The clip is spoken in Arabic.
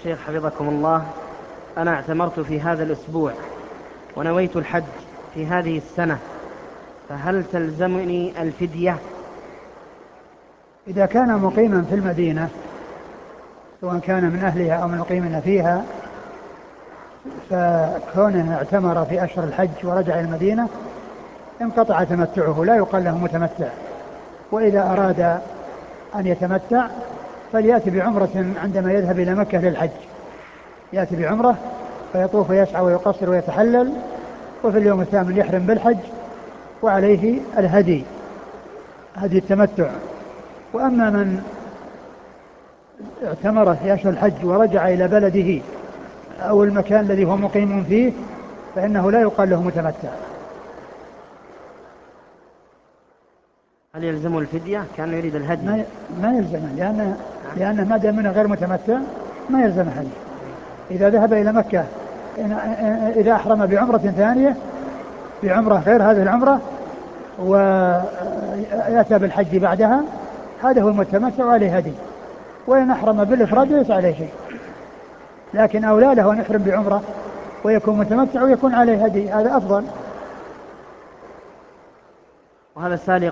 الشيخ حفظكم الله، أنا اعتمرت في هذا الأسبوع ونويت الحج في هذه السنة، فهل تلزمني الفدية؟ إذا كان مقيما في المدينة سواء كان من أهلها أو من مقيمين فيها، فكونه اعتمر في أشهر الحج ورجع إلى المدينة انقطع تمتعه، لا يقال له متمتع. وإذا أراد أن يتمتع فليأتي بعمرة عندما يذهب إلى مكة للحج، يأتي بعمرة فيطوف ويسعى ويقصر ويتحلل، وفي اليوم الثامن يحرم بالحج وعليه الهدي، هدي التمتع. وأما من اعتمر في أشهر الحج ورجع إلى بلده أو المكان الذي هو مقيم فيه فإنه لا يقال له متمتع. هل يلزمه الفدية؟ كان يريد الهدي. ما يلزمه، لأنه ما دام منه غير متمتع ما يلزم الهدي. إذا ذهب إلى مكة، إذا أحرم بعمرة ثانية، بعمرة غير هذه العمرة، ويأتى بالحج بعدها، هذا هو المتمتع وعليه هدي. وإن أحرم بالإفراد ليس عليه شيء، لكن أولى له أن يحرم بعمرة ويكون متمتع ويكون عليه هدي، هذا أفضل. وهذا السائل